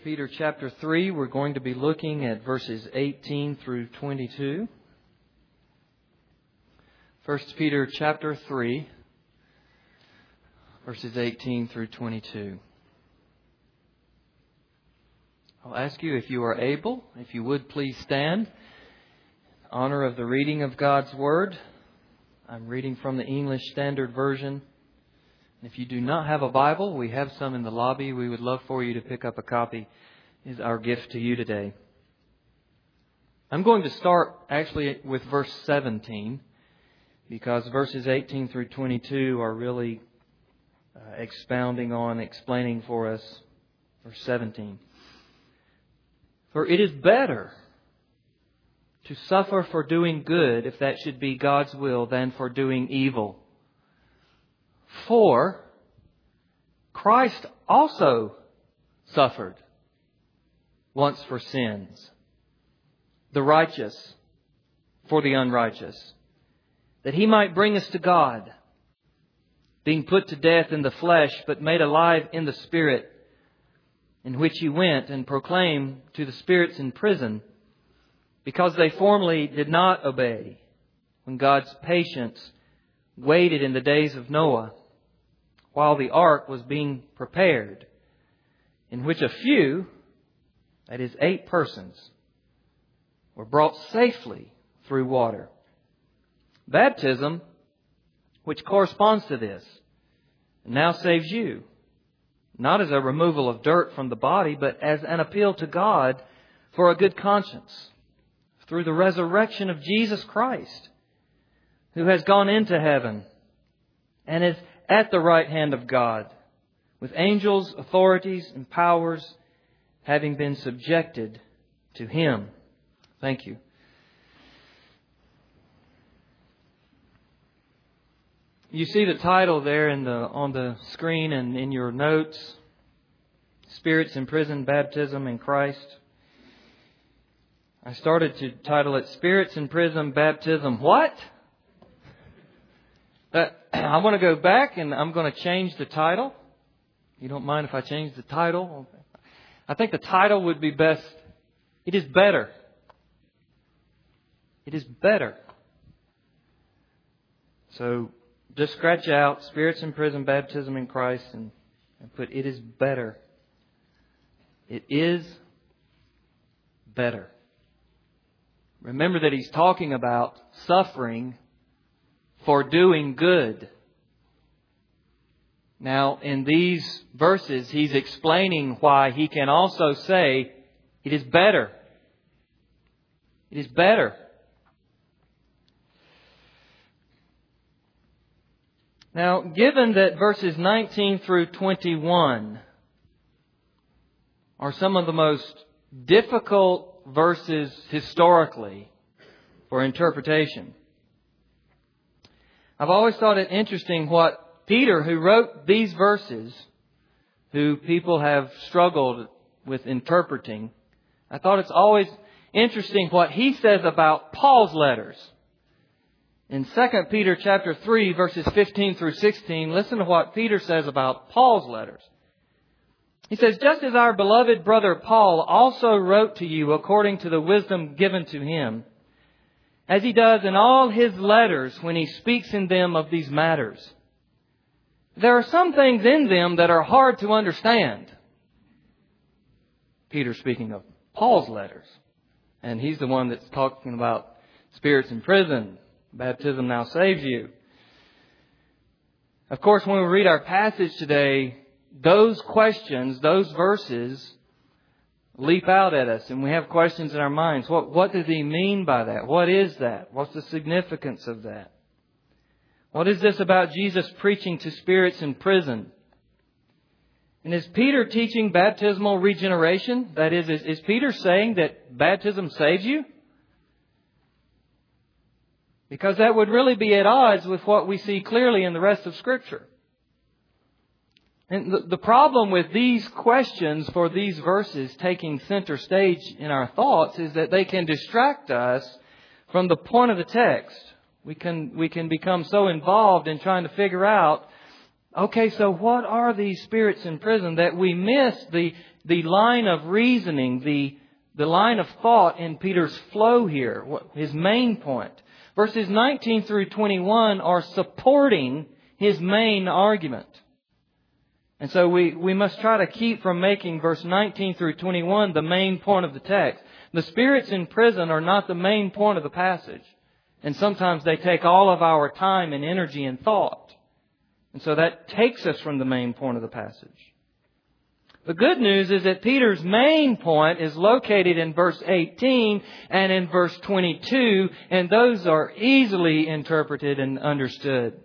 Peter chapter 3, we're going to be looking at verses 18 through 22. 1 Peter chapter 3, verses 18 through 22. I'll ask you if you are able, if you would please stand in honor of the reading of God's Word. I'm reading from the English Standard Version. If you do not have a Bible, we have some in the lobby. We would love for you to pick up a copy. Is our gift to you today. I'm going to start actually with verse 17 because verses 18 through 22 are really explaining for us verse 17. For it is better to suffer for doing good, if that should be God's will, than for doing evil. For Christ also suffered once for sins, the righteous for the unrighteous, that He might bring us to God, being put to death in the flesh, but made alive in the Spirit, in which He went and proclaimed to the spirits in prison, because they formerly did not obey, when God's patience waited in the days of Noah, while the ark was being prepared, in which a few, that is 8 persons, were brought safely through water. Baptism, which corresponds to this, now saves you, not as a removal of dirt from the body, but as an appeal to God for a good conscience, through the resurrection of Jesus Christ, who has gone into heaven and is at the right hand of God, with angels, authorities, and powers having been subjected to Him. Thank you. You see the title there on the screen and in your notes. Spirits in Prison, Baptism in Christ. I started to title it Spirits in Prison, Baptism What? I want to go back and I'm going to change the title. You don't mind if I change the title? I think the title would be best. It is better. It is better. So just scratch out Spirits in Prison, Baptism in Christ and put it is better. It is better. Remember that he's talking about suffering for doing good. Now, in these verses, he's explaining why he can also say, it is better. It is better. Now, given that verses 19 through 21 are some of the most difficult verses historically for interpretation, I've always thought it interesting what Peter, who wrote these verses, who people have struggled with interpreting, I thought it's always interesting what he says about Paul's letters. In 2 Peter chapter 3, verses 15 through 16, listen to what Peter says about Paul's letters. He says, just as our beloved brother Paul also wrote to you according to the wisdom given to him, as he does in all his letters when he speaks in them of these matters. There are some things in them that are hard to understand. Peter speaking of Paul's letters. And he's the one that's talking about spirits in prison. Baptism now saves you. Of course, when we read our passage today, those questions, those verses leap out at us and we have questions in our minds. What does he mean by that? What is that? What's the significance of that? What is this about Jesus preaching to spirits in prison? And is Peter teaching baptismal regeneration? That is Peter saying that baptism saves you? Because that would really be at odds with what we see clearly in the rest of Scripture. And the problem with these questions for these verses taking center stage in our thoughts is that they can distract us from the point of the text. We can become so involved in trying to figure out Okay, so what are these spirits in prison? That we miss the line of reasoning, the line of thought in Peter's flow here, his main point. Verses 19 through 21 are supporting his main argument. And so we must try to keep from making verse 19 through 21 the main point of the text. The spirits in prison are not the main point of the passage. And sometimes they take all of our time and energy and thought. And so that takes us from the main point of the passage. The good news is that Peter's main point is located in verse 18 and in verse 22, and those are easily interpreted and understood.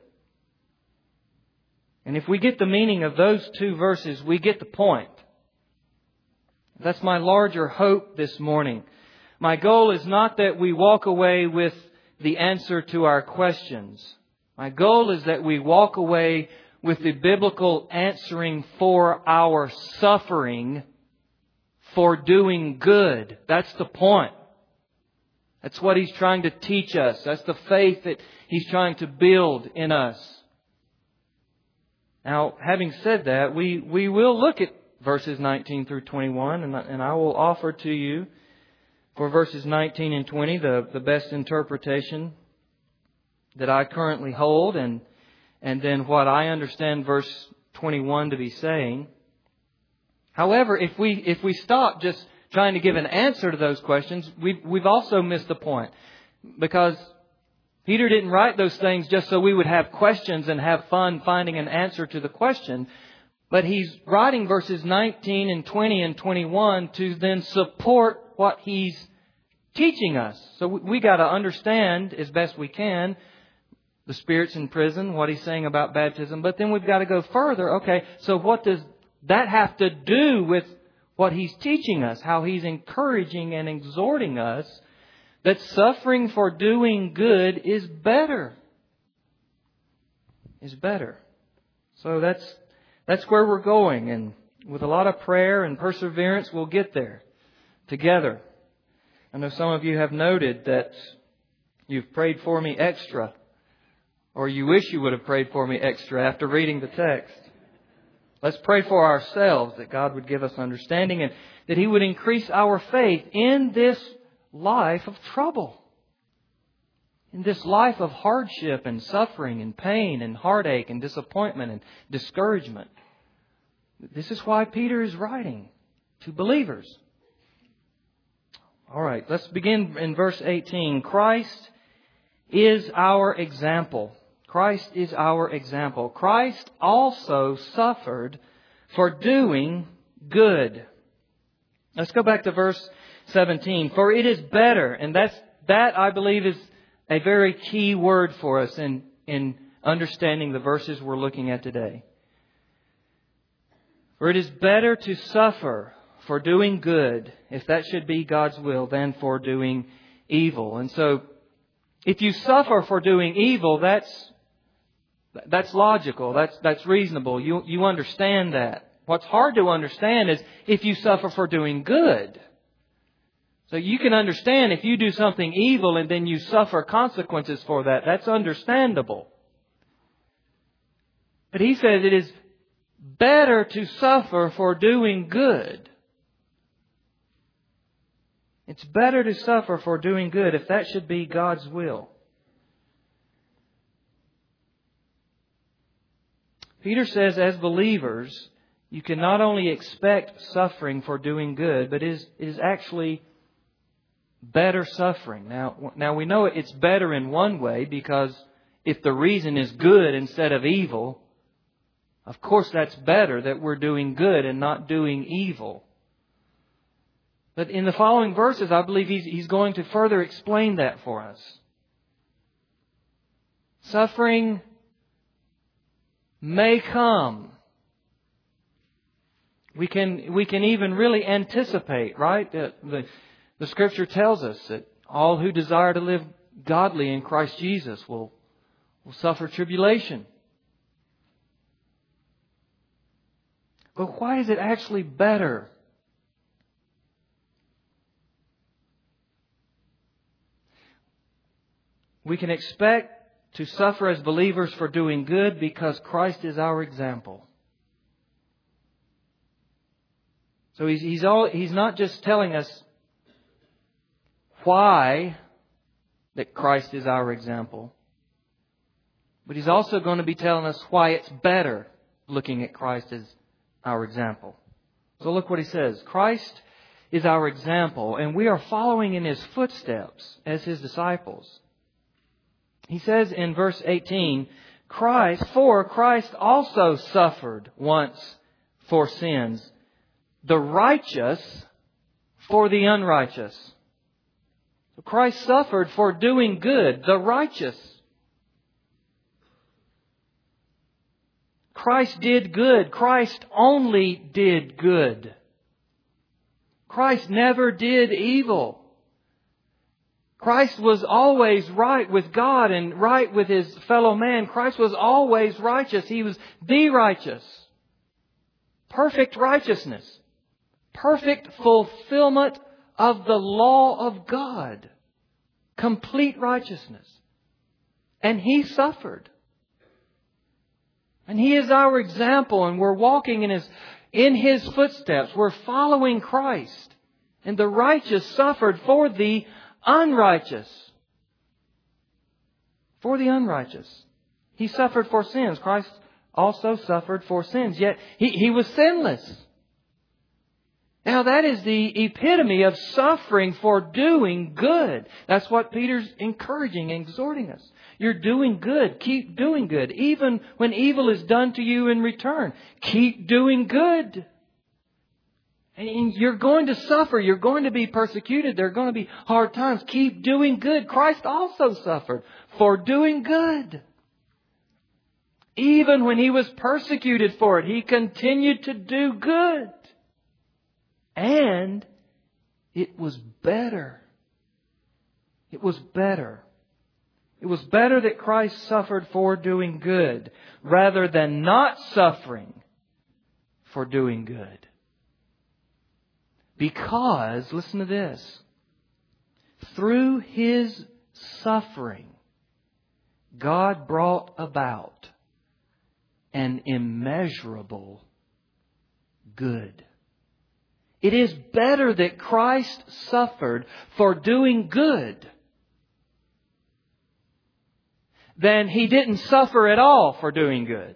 And if we get the meaning of those two verses, we get the point. That's my larger hope this morning. My goal is not that we walk away with the answer to our questions. My goal is that we walk away with the biblical answering for our suffering for doing good. That's the point. That's what He's trying to teach us. That's the faith that He's trying to build in us. Now, having said that, we will look at verses 19 through 21, and I will offer to you for verses 19 and 20 the best interpretation that I currently hold, and then what I understand verse 21 to be saying. However, if we stop just trying to give an answer to those questions, we've also missed the point. Because Peter didn't write those things just so we would have questions and have fun finding an answer to the question. But he's writing verses 19 and 20 and 21 to then support what he's teaching us. So we got to understand as best we can the spirits in prison, what he's saying about baptism. But then we've got to go further. Okay, so what does that have to do with what he's teaching us? How he's encouraging and exhorting us that suffering for doing good is better. Is better. So that's where we're going. And with a lot of prayer and perseverance, we'll get there together. I know some of you have noted that you've prayed for me extra, or you wish you would have prayed for me extra after reading the text. Let's pray for ourselves that God would give us understanding and that He would increase our faith in this life of trouble, in this life of hardship and suffering and pain and heartache and disappointment and discouragement. This is why Peter is writing to believers. All right, let's begin in verse 18. Christ is our example. Christ is our example. Christ also suffered for doing good. Let's go back to verse 17. For it is better, and that I believe is a very key word for us in understanding the verses we're looking at today. For it is better to suffer for doing good, if that should be God's will, than for doing evil. And so, if you suffer for doing evil, that's logical. That's reasonable. You understand that. What's hard to understand is if you suffer for doing good. So you can understand if you do something evil and then you suffer consequences for that. That's understandable. But he says it is better to suffer for doing good. It's better to suffer for doing good if that should be God's will. Peter says as believers, you can not only expect suffering for doing good, but it is actually better suffering. Now we know it's better in one way, because if the reason is good instead of evil, of course that's better that we're doing good and not doing evil. But in the following verses, I believe he's going to further explain that for us. Suffering may come. We can even really anticipate, right? The Scripture tells us that all who desire to live godly in Christ Jesus will suffer tribulation. But why is it actually better? We can expect to suffer as believers for doing good because Christ is our example. So He's not just telling us why that Christ is our example, but He's also going to be telling us why it's better looking at Christ as our example. So look what He says. Christ is our example, and we are following in His footsteps as His disciples. He says in verse 18, Christ also suffered once for sins, the righteous for the unrighteous. So Christ suffered for doing good, the righteous. Christ did good. Christ only did good. Christ never did evil. Christ was always right with God and right with His fellow man. Christ was always righteous. He was the righteous. Perfect righteousness. Perfect fulfillment of the law of God. Complete righteousness. And He suffered. And He is our example, and we're walking in His footsteps. We're following Christ. And the righteous suffered for the unrighteous. For the unrighteous. He suffered for sins. Christ also suffered for sins. Yet He was sinless. Now that is the epitome of suffering for doing good. That's what Peter's encouraging and exhorting us. You're doing good. Keep doing good. Even when evil is done to you in return. Keep doing good. And you're going to suffer. You're going to be persecuted. There are going to be hard times. Keep doing good. Christ also suffered for doing good. Even when He was persecuted for it, He continued to do good. And it was better. It was better. It was better that Christ suffered for doing good rather than not suffering for doing good. Because, listen to this, through His suffering, God brought about an immeasurable good. It is better that Christ suffered for doing good than He didn't suffer at all for doing good.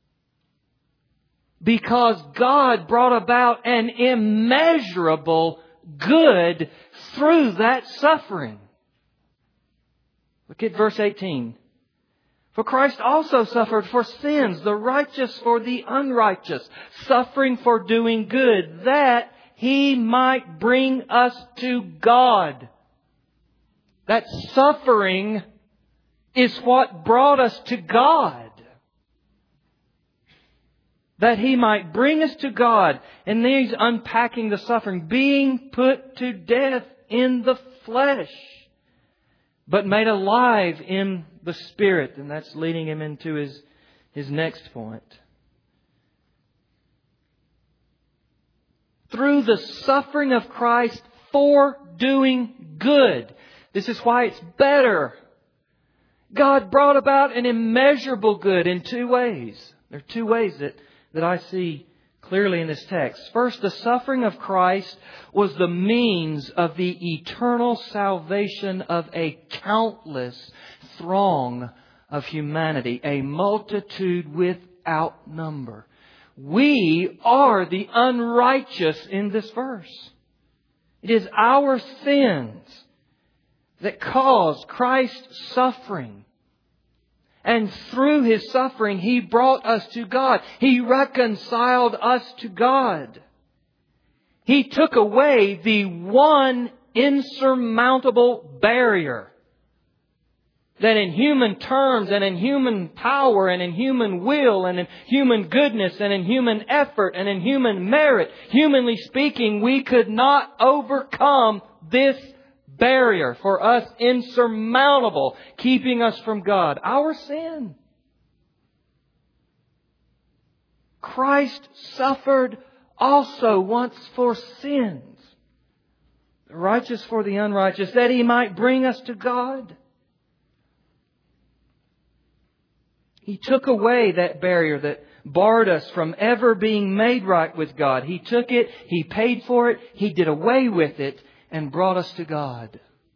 Because God brought about an immeasurable good through that suffering. Look at verse 18. For Christ also suffered for sins, the righteous for the unrighteous, suffering for doing good, that He might bring us to God. That suffering is what brought us to God. That He might bring us to God. And then He's unpacking the suffering. Being put to death in the flesh, but made alive in the Spirit. And that's leading him into his next point. Through the suffering of Christ for doing good. This is why it's better. God brought about an immeasurable good in two ways. There are two ways that I see clearly in this text. First, the suffering of Christ was the means of the eternal salvation of a countless throng of humanity, a multitude without number. We are the unrighteous in this verse. It is our sins that caused Christ's suffering. And through His suffering, He brought us to God. He reconciled us to God. He took away the one insurmountable barrier that in human terms and in human power and in human will and in human goodness and in human effort and in human merit, humanly speaking, we could not overcome this barrier for us insurmountable, keeping us from God. Our sin. Christ suffered also once for sins, the righteous for the unrighteous, that He might bring us to God. He took away that barrier that barred us from ever being made right with God. He took it, He paid for it, He did away with it, and brought us to God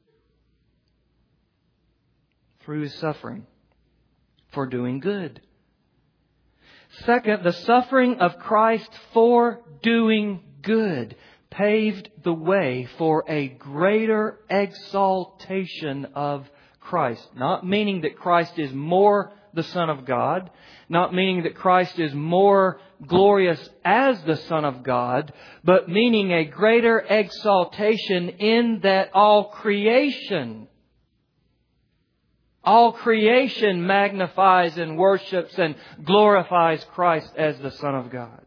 through His suffering for doing good. Second, the suffering of Christ for doing good paved the way for a greater exaltation of Christ. Not meaning that Christ is more the Son of God, not meaning that Christ is more glorious as the Son of God, but meaning a greater exaltation in that all creation magnifies and worships and glorifies Christ as the Son of God.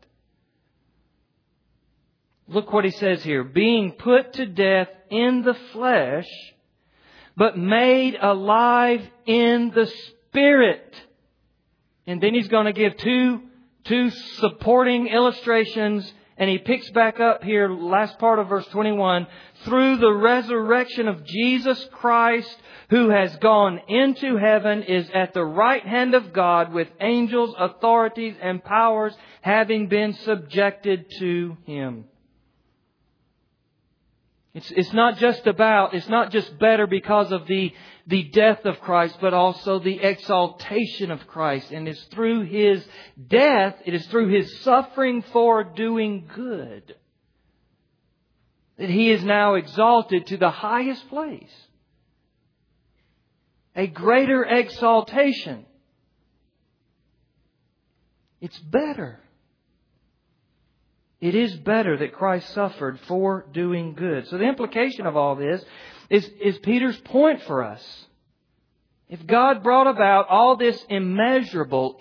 Look what he says here. Being put to death in the flesh, but made alive in the Spirit. And then he's going to give two supporting illustrations. And he picks back up here, last part of verse 21. Through the resurrection of Jesus Christ, who has gone into heaven, is at the right hand of God with angels, authorities, and powers having been subjected to Him. It's not just better because of the death of Christ, but also the exaltation of Christ. And it's through His death, it is through His suffering for doing good, that He is now exalted to the highest place. A greater exaltation. It's better. It is better that Christ suffered for doing good. So the implication of all this is Peter's point for us. If God brought about all this immeasurable,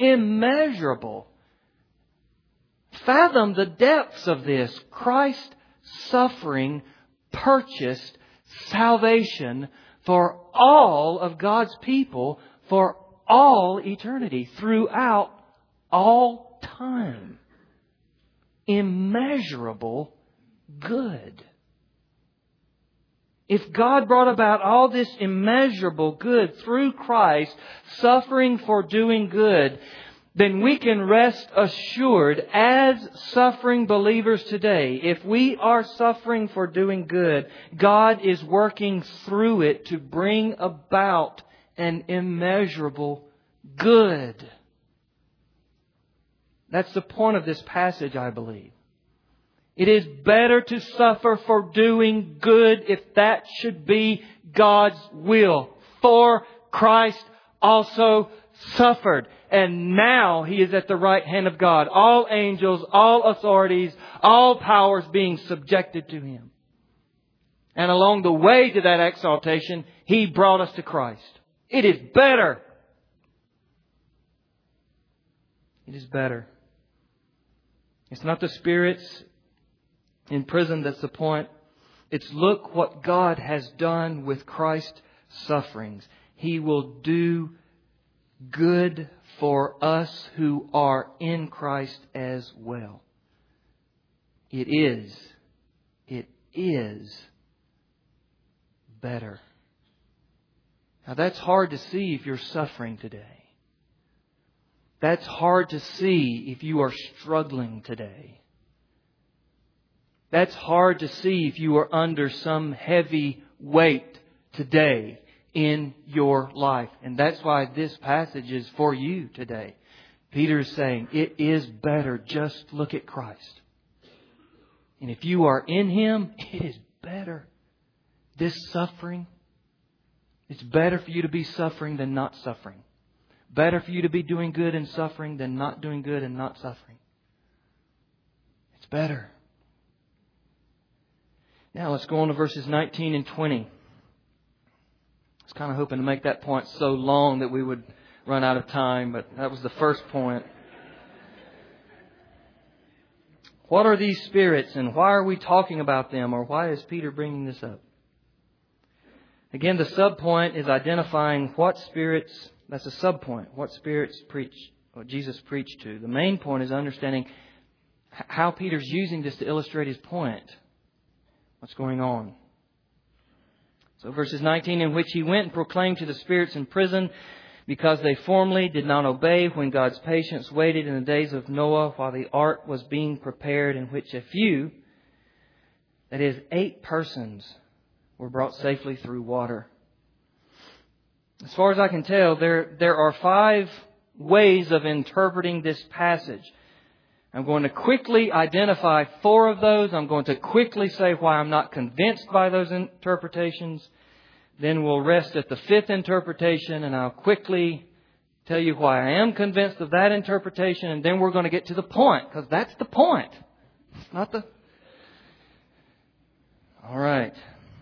fathom the depths of this. Christ suffering purchased salvation for all of God's people for all eternity, throughout all time. Immeasurable good. If God brought about all this immeasurable good through Christ, suffering for doing good, then we can rest assured as suffering believers today, if we are suffering for doing good, God is working through it to bring about an immeasurable good. That's the point of this passage, I believe. It is better to suffer for doing good if that should be God's will. For Christ also suffered. And now He is at the right hand of God. All angels, all authorities, all powers being subjected to Him. And along the way to that exaltation, He brought us to Christ. It is better. It is better. It's not the spirits in prison that's the point. It's look what God has done with Christ's sufferings. He will do good for us who are in Christ as well. It is better. Now that's hard to see if you're suffering today. That's hard to see if you are struggling today. That's hard to see if you are under some heavy weight today in your life. And that's why this passage is for you today. Peter is saying, it is better. Just look at Christ. And if you are in Him, it is better. This suffering, it's better for you to be suffering than not suffering. Better for you to be doing good and suffering than not doing good and not suffering. It's better. Now let's go on to verses 19 and 20. I was kind of hoping to make that point so long that we would run out of time, but that was the first point. What are these spirits and why are we talking about them, or why is Peter bringing this up? Again, the subpoint is identifying what spirits. That's a subpoint. What spirits Jesus preached to. The main point is understanding how Peter's using this to illustrate his point. What's going on? So verses 19, in which he went and proclaimed to the spirits in prison because they formerly did not obey when God's patience waited in the days of Noah while the ark was being prepared, in which a few, that is, 8 persons, were brought safely through water. As far as I can tell, there are 5 ways of interpreting this passage. I'm going to quickly identify 4 of those. I'm going to quickly say why I'm not convinced by those interpretations. Then we'll rest at the 5th interpretation, and I'll quickly tell you why I am convinced of that interpretation, and then we're going to get to the point, because that's the point. It's not the... All right.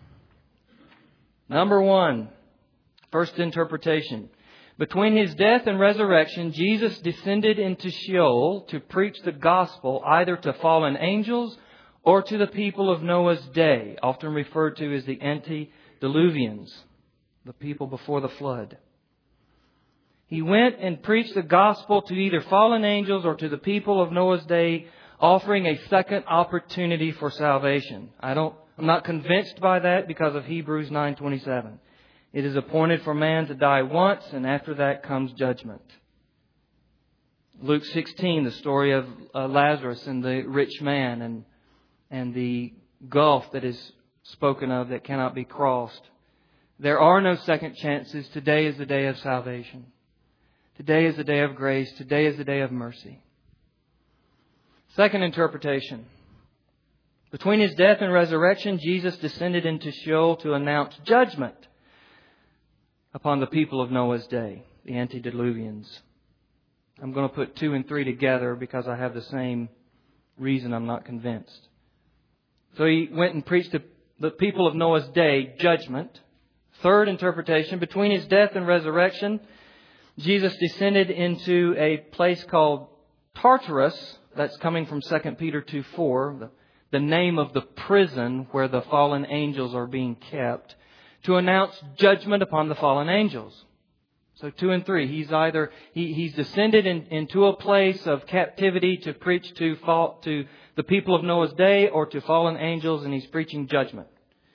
Number 1, first interpretation. Between His death and resurrection, Jesus descended into Sheol to preach the gospel either to fallen angels or to the people of Noah's day, often referred to as the antediluvians, the people before the flood. He went and preached the gospel to either fallen angels or to the people of Noah's day, offering a second opportunity for salvation. I'm not convinced by that because of Hebrews 9:27. It is appointed for man to die once, and after that comes judgment. Luke 16, the story of Lazarus and the rich man and the gulf that is spoken of that cannot be crossed. There are no second chances. Today is the day of salvation. Today is the day of grace. Today is the day of mercy. Second interpretation. Between His death and resurrection, Jesus descended into Sheol to announce judgment upon the people of Noah's day, the antediluvians. I'm going to put 2 and 3 together because I have the same reason I'm not convinced. So He went and preached to the people of Noah's day judgment. Third interpretation, between His death and resurrection, Jesus descended into a place called Tartarus. That's coming from 2 Peter 2:4, the name of the prison where the fallen angels are being kept, to announce judgment upon the fallen angels. So 2 and 3. He's descended into a place of captivity to preach to the people of Noah's day or to fallen angels, and He's preaching judgment.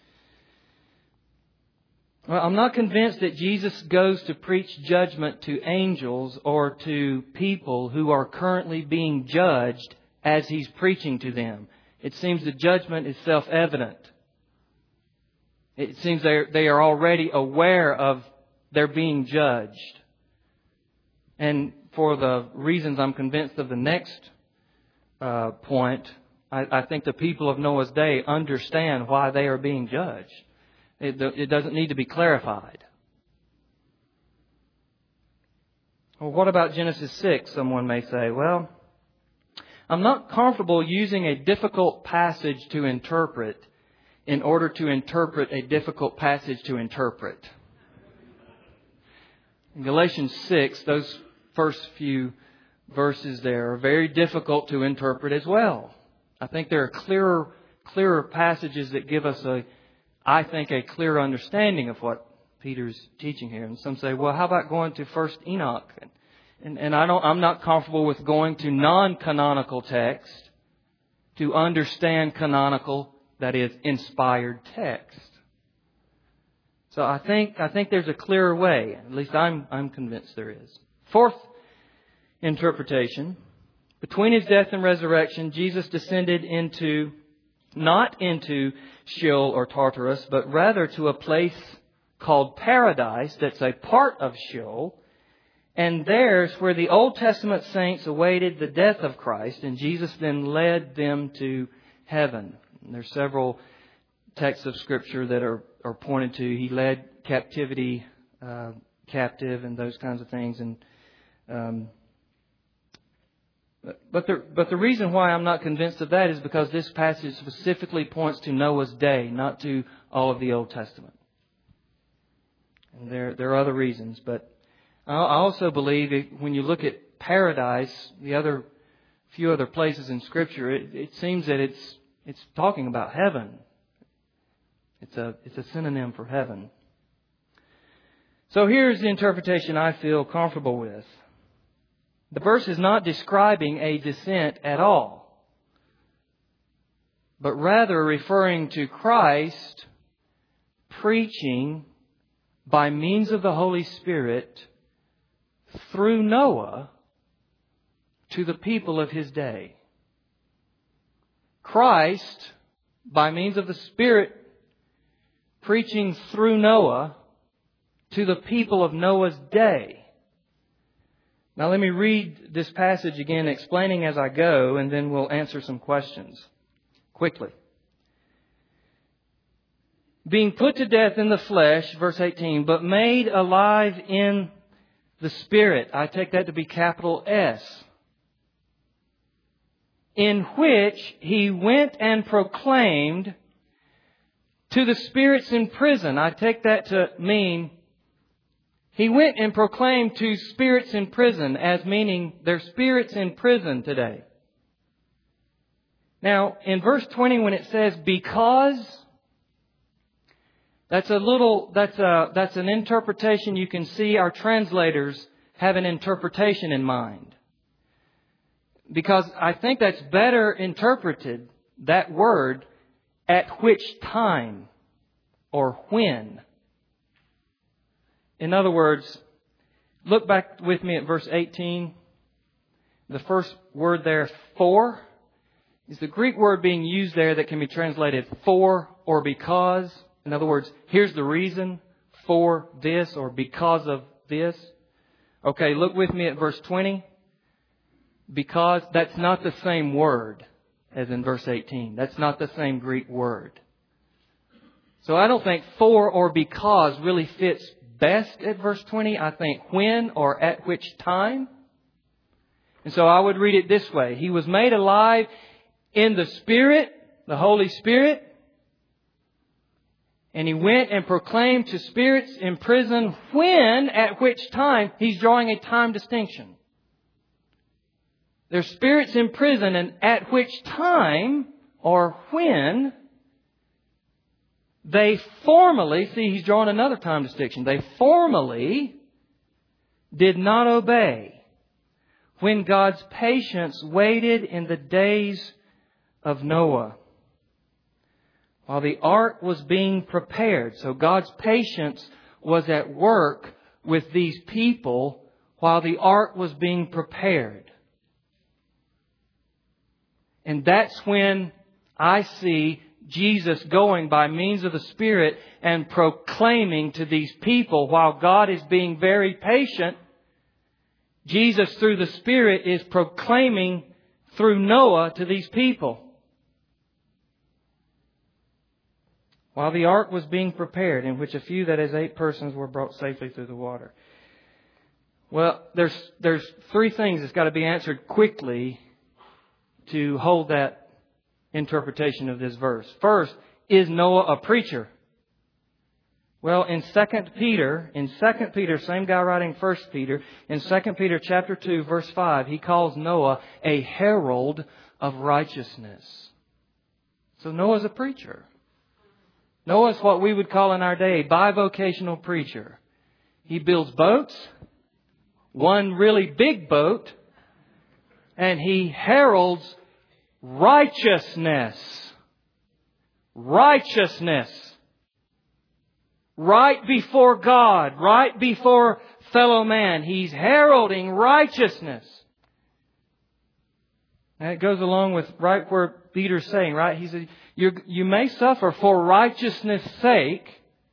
Well, I'm not convinced that Jesus goes to preach judgment to angels or to people who are currently being judged as He's preaching to them. It seems the judgment is self-evident. It seems they are already aware of their being judged. And for the reasons I'm convinced of the next point, I think the people of Noah's day understand why they are being judged. It doesn't need to be clarified. Well, what about Genesis 6? Someone may say, well, I'm not comfortable using a difficult passage to interpret in order to interpret a difficult passage to interpret. In Galatians 6, those first few verses there are very difficult to interpret as well. I think there are clearer passages that give us a clearer understanding of what Peter's teaching here. And some say, well, how about going to 1 Enoch? And I'm not comfortable with going to non-canonical text to understand canonical, that is, inspired text. So I think there's a clearer way. At least I'm convinced there is. Fourth interpretation. Between His death and resurrection, Jesus descended not into Sheol or Tartarus, but rather to a place called Paradise that's a part of Sheol. And there's where the Old Testament saints awaited the death of Christ, and Jesus then led them to heaven. And there's several texts of Scripture that are pointed to. He led captivity captive and those kinds of things. And But the reason why I'm not convinced of that is because this passage specifically points to Noah's day, not to all of the Old Testament. And there are other reasons, but I also believe when you look at paradise, the few other places in Scripture, it seems that it's talking about heaven. It's a synonym for heaven. So here's the interpretation I feel comfortable with. The verse is not describing a descent at all, but rather referring to Christ preaching by means of the Holy Spirit through Noah to the people of His day. Christ, by means of the Spirit, preaching through Noah to the people of Noah's day. Now let me read this passage again, explaining as I go, and then we'll answer some questions quickly. Being put to death in the flesh, verse 18, but made alive in the Spirit. I take that to be capital S. In which He went and proclaimed to the spirits in prison. I take that to mean He went and proclaimed to spirits in prison, as meaning there's spirits in prison today. Now, in verse 20, when it says because, that's an interpretation you can see our translators have an interpretation in mind. Because I think that's better interpreted, that word, at which time or when. In other words, look back with me at verse 18. The first word there, for, is the Greek word being used there that can be translated for or because. In other words, here's the reason for this or because of this. Okay, look with me at verse 20. Because that's not the same word as in verse 18. That's not the same Greek word. So I don't think for or because really fits best at verse 20. I think when or at which time. And so I would read it this way. He was made alive in the Spirit, the Holy Spirit. And He went and proclaimed to spirits in prison when, at which time. He's drawing a time distinction. There's spirits in prison, and at which time or when they formally, see, He's drawing another time distinction. They formally did not obey when God's patience waited in the days of Noah, while the ark was being prepared. So God's patience was at work with these people while the ark was being prepared. And that's when I see Jesus going by means of the Spirit and proclaiming to these people while God is being very patient. Jesus through the Spirit is proclaiming through Noah to these people. While the ark was being prepared, in which a few, that is 8 persons, were brought safely through the water. Well, there's 3 things that's got to be answered quickly to hold that interpretation of this verse. First, is Noah a preacher? Well, in 2 Peter, same guy writing 1 Peter, in 2 Peter chapter 2, verse 5, he calls Noah a herald of righteousness. So Noah's a preacher. Noah's what we would call in our day a bivocational preacher. He builds boats, one really big boat, and he heralds righteousness. Righteousness. Right before God, right before fellow man. He's heralding righteousness. And it goes along with right where Peter's saying, right? He said, you may suffer for righteousness' sake.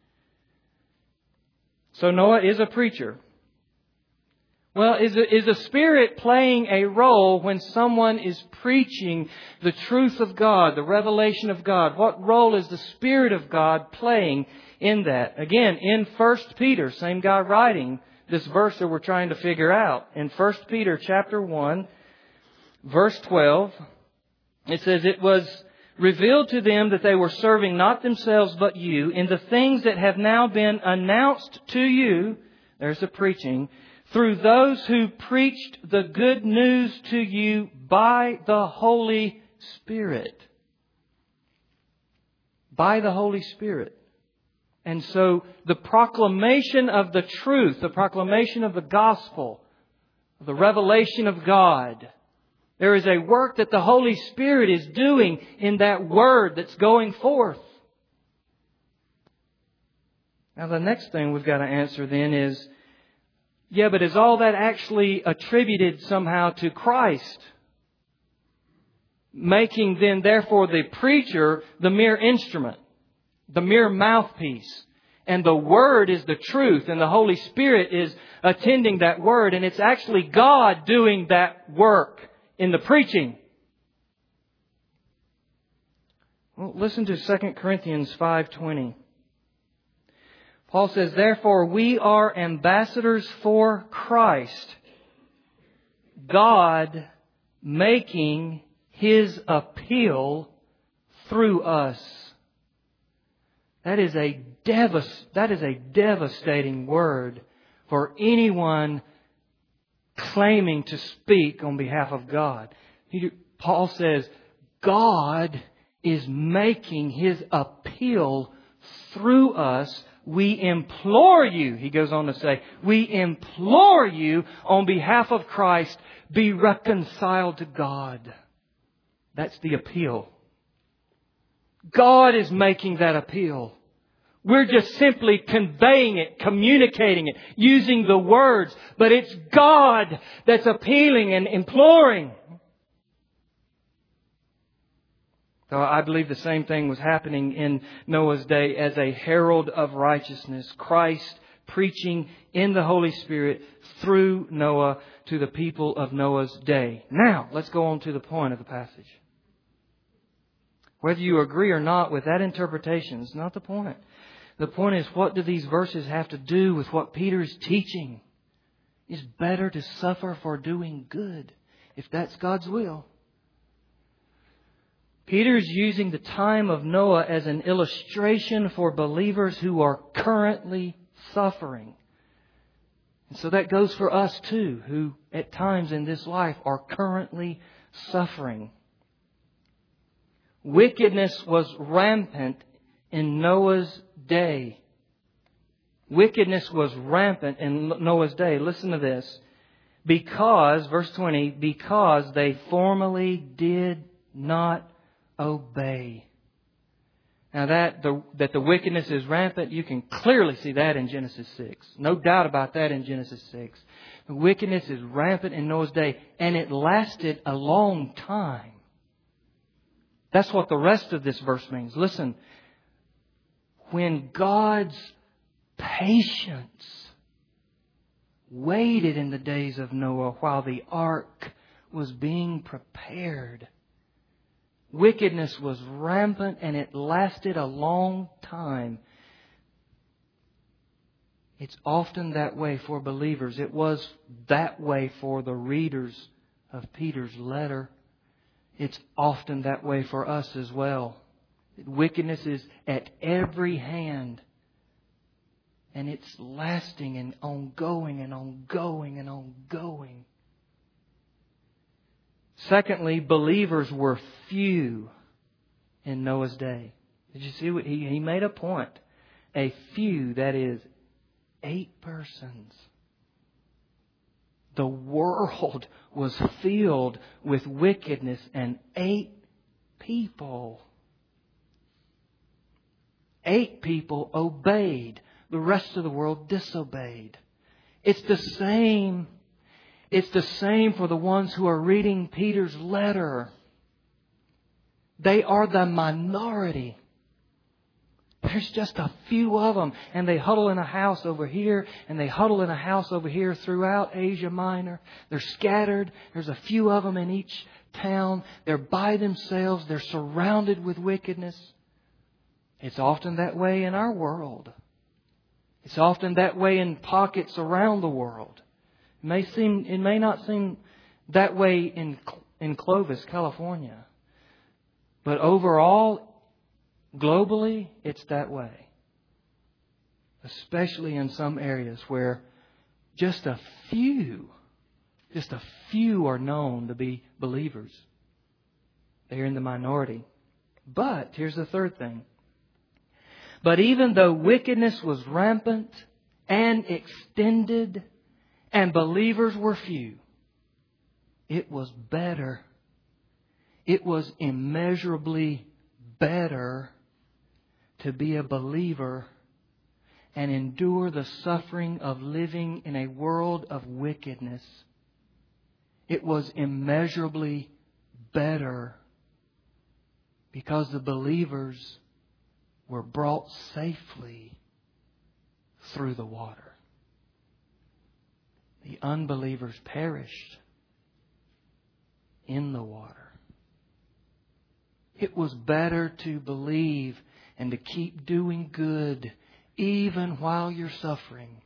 So Noah is a preacher. Well, is the Spirit playing a role when someone is preaching the truth of God, the revelation of God? What role is the Spirit of God playing in that? Again, in 1 Peter, same guy writing this verse that we're trying to figure out. In 1 Peter chapter 1, verse 12, it says, it was revealed to them that they were serving not themselves but you in the things that have now been announced to you, there's the preaching, through those who preached the good news to you by the Holy Spirit. By the Holy Spirit. And so the proclamation of the truth, the proclamation of the gospel, the revelation of God, there is a work that the Holy Spirit is doing in that word that's going forth. Now the next thing we've got to answer then is, Yeah, but is all that actually attributed somehow to Christ? Making then, therefore, the preacher the mere instrument, the mere mouthpiece. And the Word is the truth, and the Holy Spirit is attending that Word. And it's actually God doing that work in the preaching. Well, listen to 2 Corinthians 5:20. Paul says, therefore we are ambassadors for Christ, God making His appeal through us. That is a devastating word for anyone claiming to speak on behalf of God. Paul says, God is making His appeal through us. We implore you, he goes on to say, we implore you on behalf of Christ, be reconciled to God. That's the appeal. God is making that appeal. We're just simply conveying it, communicating it, using the words. But it's God that's appealing and imploring. So I believe the same thing was happening in Noah's day as a herald of righteousness. Christ preaching in the Holy Spirit through Noah to the people of Noah's day. Now, let's go on to the point of the passage. Whether you agree or not with that interpretation is not the point. The point is, what do these verses have to do with what Peter is teaching? It's better to suffer for doing good, if that's God's will. Peter is using the time of Noah as an illustration for believers who are currently suffering. And so that goes for us too, who at times in this life are currently suffering. Wickedness was rampant in Noah's day. Wickedness was rampant in Noah's day. Listen to this. Because, verse 20, because they formerly did not obey. Now that the wickedness is rampant, you can clearly see that in Genesis 6. No doubt about that in Genesis 6. The wickedness is rampant in Noah's day, and it lasted a long time. That's what the rest of this verse means. Listen, when God's patience waited in the days of Noah while the ark was being prepared, wickedness was rampant and it lasted a long time. It's often that way for believers. It was that way for the readers of Peter's letter. It's often that way for us as well. Wickedness is at every hand. And it's lasting and ongoing and ongoing and ongoing. Secondly, believers were few in Noah's day. Did you see what he made a point? A few, that is, 8 persons. The world was filled with wickedness, and 8 people. 8 people obeyed. The rest of the world disobeyed. It's the same. It's the same for the ones who are reading Peter's letter. They are the minority. There's just a few of them, and they huddle in a house over here, and they huddle in a house over here throughout Asia Minor. They're scattered. There's a few of them in each town. They're by themselves. They're surrounded with wickedness. It's often that way in our world. It's often that way in pockets around the world. It may not seem that way in Clovis, California. But overall, globally, it's that way. Especially in some areas where just a few are known to be believers. They're in the minority. But here's the third thing. But even though wickedness was rampant and extended and believers were few, it was better. It was immeasurably better to be a believer and endure the suffering of living in a world of wickedness, it was immeasurably better because the believers were brought safely through the water. The unbelievers perished in the water. It was better to believe and to keep doing good even while you're suffering.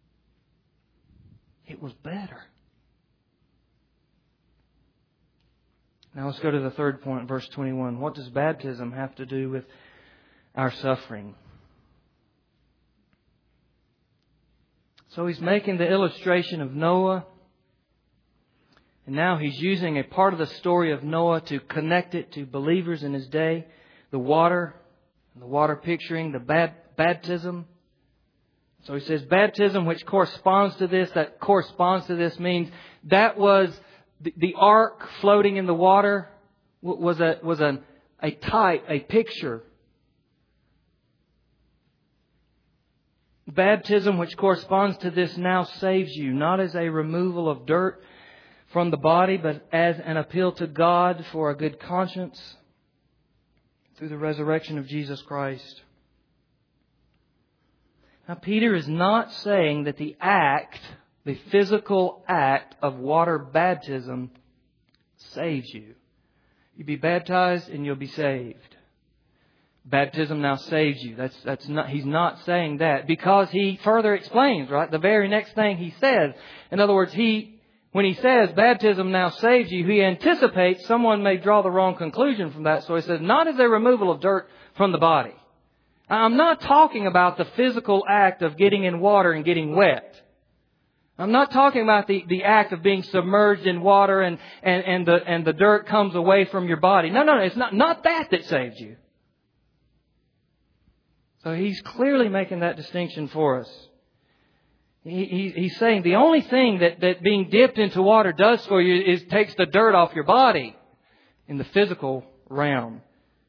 It was better. Now let's go to the third point, verse 21. What does baptism have to do with our suffering? So he's making the illustration of Noah. And now he's using a part of the story of Noah to connect it to believers in his day. The water picturing the baptism. So he says baptism, which corresponds to this, that corresponds to this means that was the ark floating in the water was a type, a picture. Baptism, which corresponds to this, now saves you, not as a removal of dirt from the body, but as an appeal to God for a good conscience through the resurrection of Jesus Christ. Now, Peter is not saying that the physical act of water baptism saves you. You be baptized and you'll be saved. Baptism now saves you. That's not. He's not saying that, because he further explains, right? The very next thing he says. In other words, when he says baptism now saves you, he anticipates someone may draw the wrong conclusion from that. So he says, not as a removal of dirt from the body. I'm not talking about the physical act of getting in water and getting wet. I'm not talking about the act of being submerged in water and the dirt comes away from your body. No, it's not that saves you. So he's clearly making that distinction for us. He's saying the only thing that being dipped into water does for you is takes the dirt off your body in the physical realm.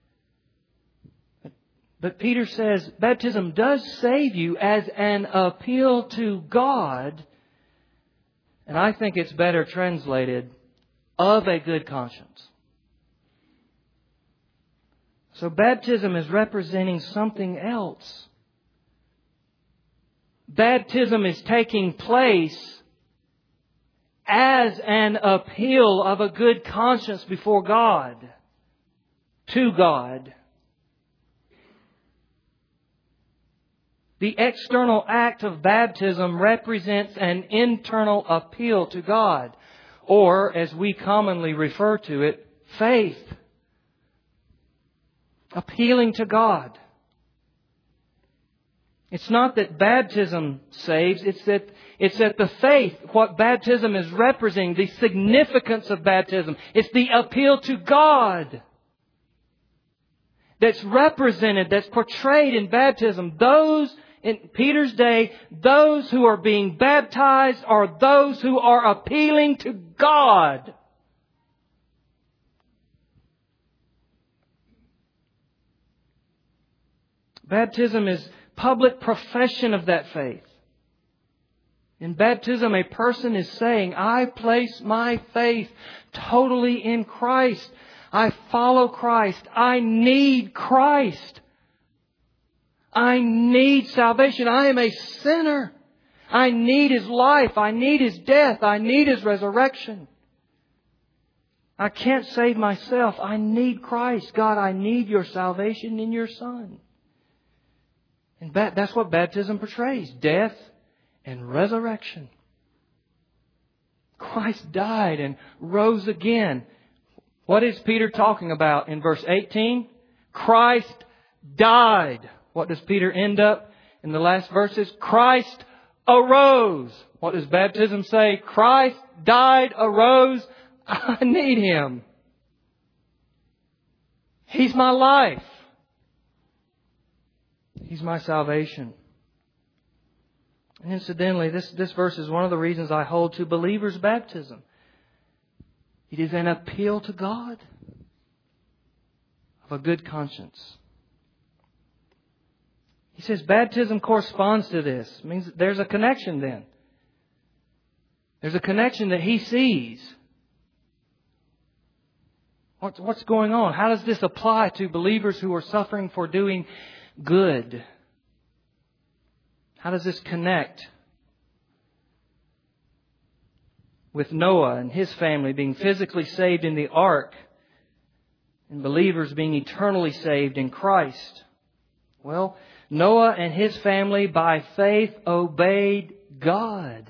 But Peter says baptism does save you as an appeal to God. And I think it's better translated, of a good conscience. So baptism is representing something else. Baptism is taking place as an appeal of a good conscience before God, to God. The external act of baptism represents an internal appeal to God, or, as we commonly refer to it, faith. Appealing to God. It's not that baptism saves, it's that the faith, what baptism is representing, the significance of baptism, it's the appeal to God that's represented, that's portrayed in baptism. Those in Peter's day, those who are being baptized are those who are appealing to God. Baptism is public profession of that faith. In baptism, a person is saying, I place my faith totally in Christ. I follow Christ. I need Christ. I need salvation. I am a sinner. I need His life. I need His death. I need His resurrection. I can't save myself. I need Christ. God, I need Your salvation in Your Son. And that's what baptism portrays. Death and resurrection. Christ died and rose again. What is Peter talking about in verse 18? Christ died. What does Peter end up in the last verses? Christ arose. What does baptism say? Christ died, arose. I need Him. He's my life. He's my salvation. And incidentally, this verse is one of the reasons I hold to believers' baptism. It is an appeal to God of a good conscience. He says baptism corresponds to this. It means there's a connection then. There's a connection that He sees. What's going on? How does this apply to believers who are suffering for doing good? How does this connect with Noah and his family being physically saved in the ark and believers being eternally saved in Christ? Well, Noah and his family by faith obeyed God.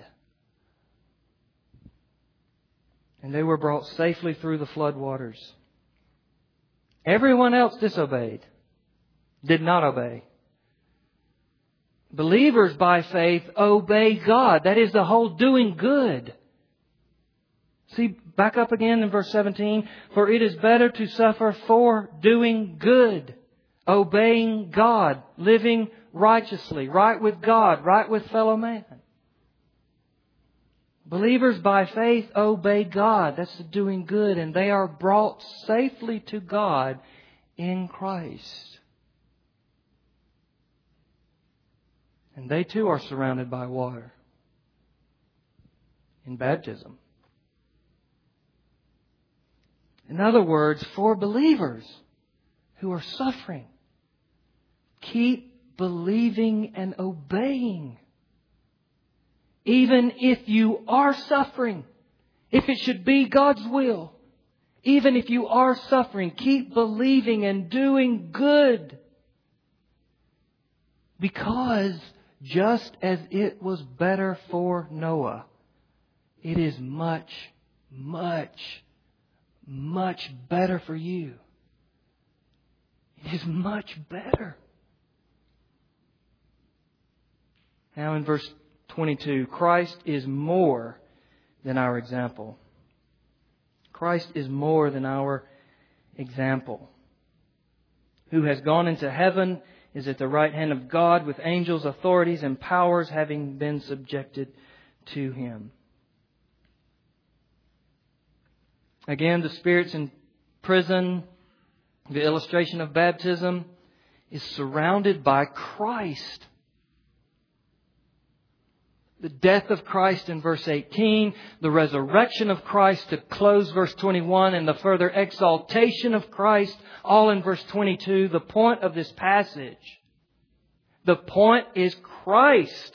And they were brought safely through the flood waters. Everyone else disobeyed, did not obey. Believers by faith obey God. That is the whole doing good. See, back up again in verse 17. For it is better to suffer for doing good, obeying God, living righteously, right with God, right with fellow man. Believers by faith obey God. That's the doing good. And they are brought safely to God in Christ. And they too are surrounded by water in baptism. In other words, for believers who are suffering, keep believing and obeying. Even if you are suffering, if it should be God's will, even if you are suffering, keep believing and doing good. Because just as it was better for Noah, it is much, much, much better for you. It is much better. Now in verse 22, Christ is more than our example. Christ is more than our example. Who has gone into heaven, is at the right hand of God with angels, authorities, and powers having been subjected to Him. Again, the spirits in prison, the illustration of baptism, is surrounded by Christ. The death of Christ in verse 18, the resurrection of Christ to close verse 21, and the further exaltation of Christ, all in verse 22. The point of this passage, the point is Christ.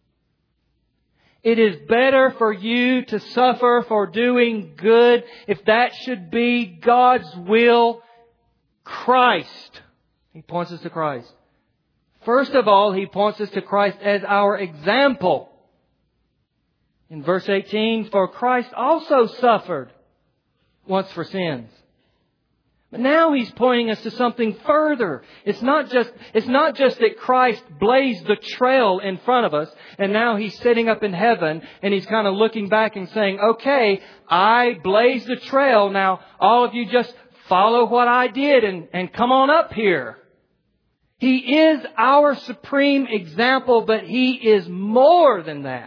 It is better for you to suffer for doing good, if that should be God's will. Christ. He points us to Christ. First of all, He points us to Christ as our example. In verse 18, for Christ also suffered once for sins. But now He's pointing us to something further. It's not just that Christ blazed the trail in front of us and now He's sitting up in heaven and He's kind of looking back and saying, okay, I blazed the trail. Now all of you just follow what I did and come on up here. He is our supreme example, but He is more than that.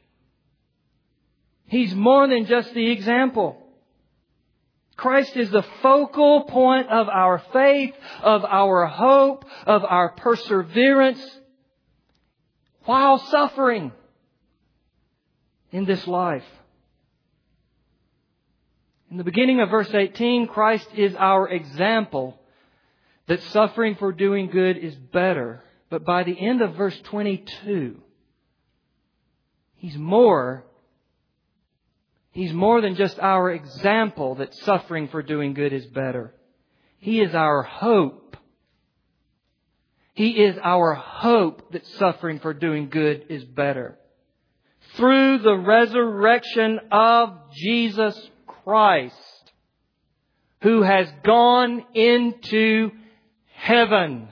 He's more than just the example. Christ is the focal point of our faith, of our hope, of our perseverance while suffering in this life. In the beginning of verse 18, Christ is our example that suffering for doing good is better. But by the end of verse 22, He's more than just our example that suffering for doing good is better. He is our hope. He is our hope that suffering for doing good is better. Through the resurrection of Jesus Christ, who has gone into heaven.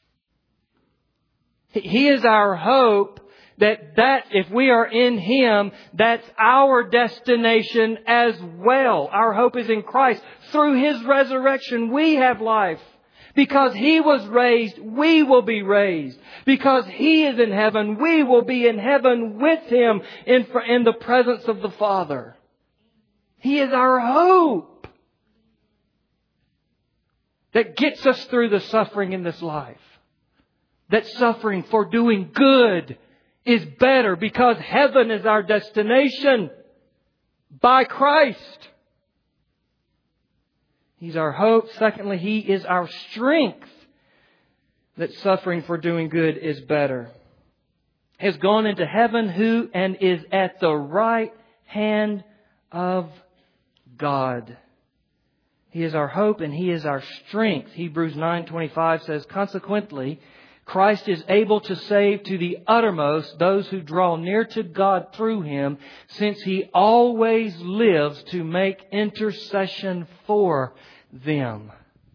He is our hope that if we are in Him, that's our destination as well. Our hope is in Christ. Through His resurrection, we have life. Because He was raised, we will be raised. Because He is in heaven, we will be in heaven with Him in the presence of the Father. He is our hope that gets us through the suffering in this life. that suffering for doing good is better because heaven is our destination by Christ. He's our hope. Secondly, He is our strength that suffering for doing good is better. Has gone into heaven who and is at the right hand of God. He is our hope and He is our strength. Hebrews 9:25 says, consequently, Christ is able to save to the uttermost those who draw near to God through Him, since He always lives to make intercession for them.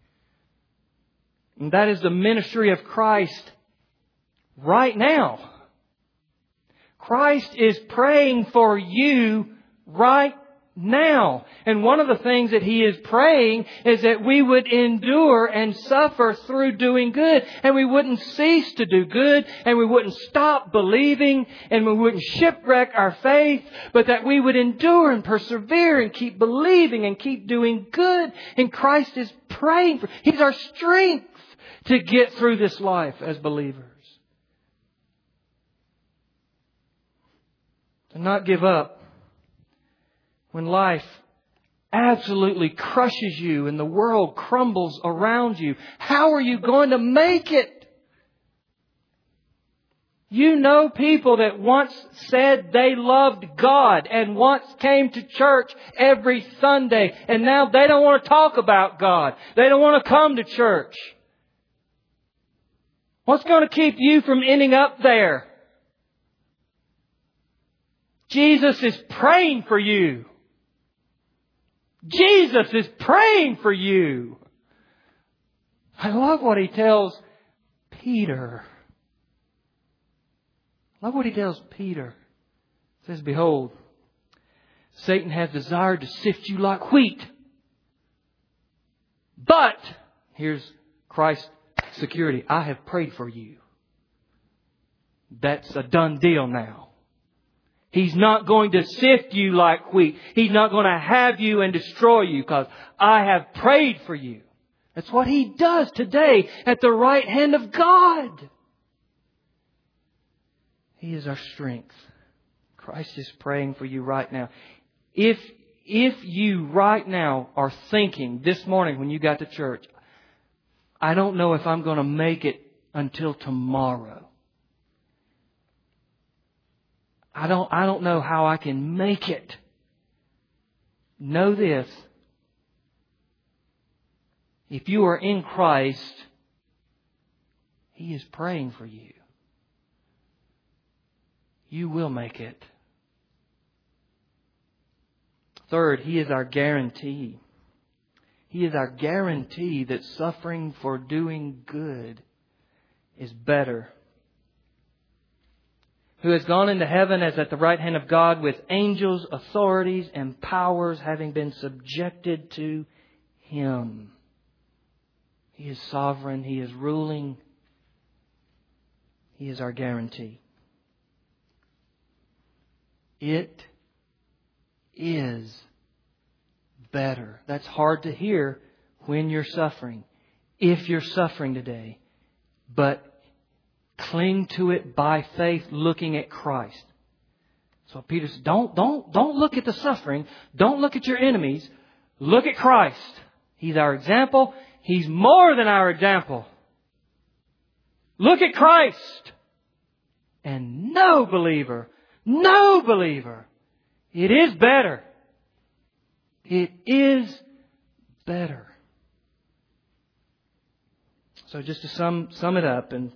And that is the ministry of Christ right now. Christ is praying for you right now. And one of the things that He is praying is that we would endure and suffer through doing good. And we wouldn't cease to do good. And we wouldn't stop believing. And we wouldn't shipwreck our faith. But that we would endure and persevere and keep believing and keep doing good. And Christ is praying for. He's our strength to get through this life as believers. To not give up when life absolutely crushes you and the world crumbles around you. How are you going to make it? You know people that once said they loved God and once came to church every Sunday, and now they don't want to talk about God. They don't want to come to church. What's going to keep you from ending up there? Jesus is praying for you. Jesus is praying for you. I love what He tells Peter. I love what He tells Peter. He says, behold, Satan has desired to sift you like wheat. But, here's Christ's security, I have prayed for you. That's a done deal now. He's not going to sift you like wheat. He's not going to have you and destroy you because I have prayed for you. That's what He does today at the right hand of God. He is our strength. Christ is praying for you right now. If you right now are thinking this morning when you got to church, I don't know if I'm going to make it until tomorrow. I don't know how I can make it. Know this. If you are in Christ, He is praying for you. You will make it. Third, He is our guarantee. He is our guarantee that suffering for doing good is better. Who has gone into heaven as at the right hand of God with angels, authorities, and powers having been subjected to Him. He is sovereign. He is ruling. He is our guarantee. It is better. That's hard to hear when you're suffering. If you're suffering today. But cling to it by faith, looking at Christ. So Peter says, don't look at the suffering. Don't look at your enemies. Look at Christ. He's our example. He's more than our example. Look at Christ. And no believer, it is better. It is better. So just to sum it up, and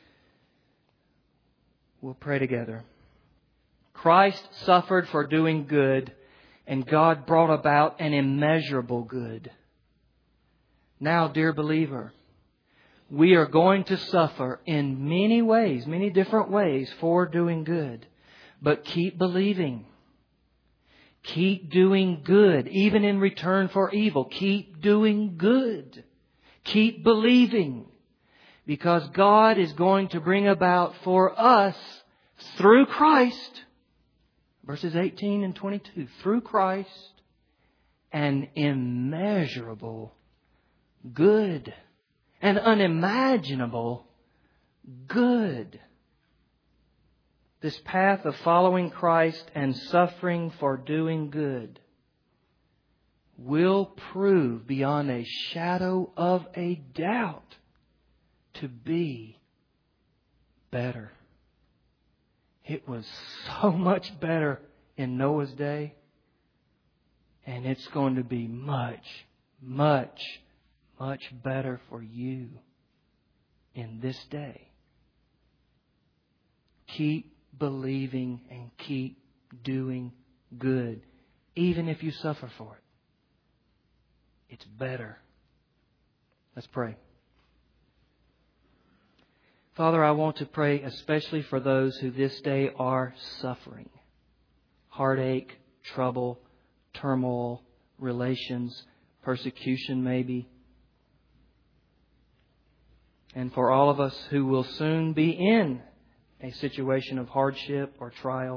we'll pray together. Christ suffered for doing good, and God brought about an immeasurable good. Now, dear believer, we are going to suffer in many ways, many different ways for doing good. But keep believing. Keep doing good, even in return for evil. Keep doing good. Keep believing. Because God is going to bring about for us, through Christ, verses 18 and 22, through Christ, an immeasurable good, an unimaginable good. This path of following Christ and suffering for doing good will prove beyond a shadow of a doubt to be better. It was so much better in Noah's day, and it's going to be much, much, much better for you in this day. Keep believing and keep doing good, even if you suffer for it. It's better. Let's pray. Father, I want to pray especially for those who this day are suffering. Heartache, trouble, turmoil, relations, persecution maybe. And for all of us who will soon be in a situation of hardship or trial.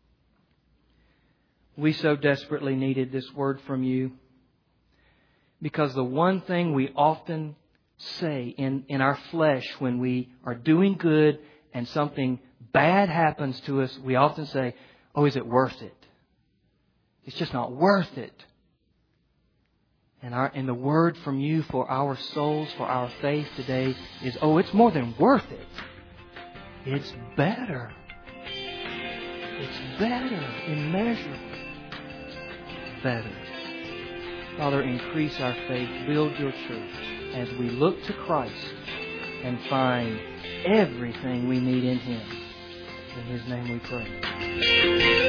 We so desperately needed this word from you, because the one thing we often say in our flesh when we are doing good and something bad happens to us, we often say, oh, is it worth it? It's just not worth it. And the word from you for our souls, for our faith today is, oh, it's more than worth it. It's better. It's better, immeasurably better. Father, increase our faith, build your church as we look to Christ and find everything we need in Him. In His name we pray.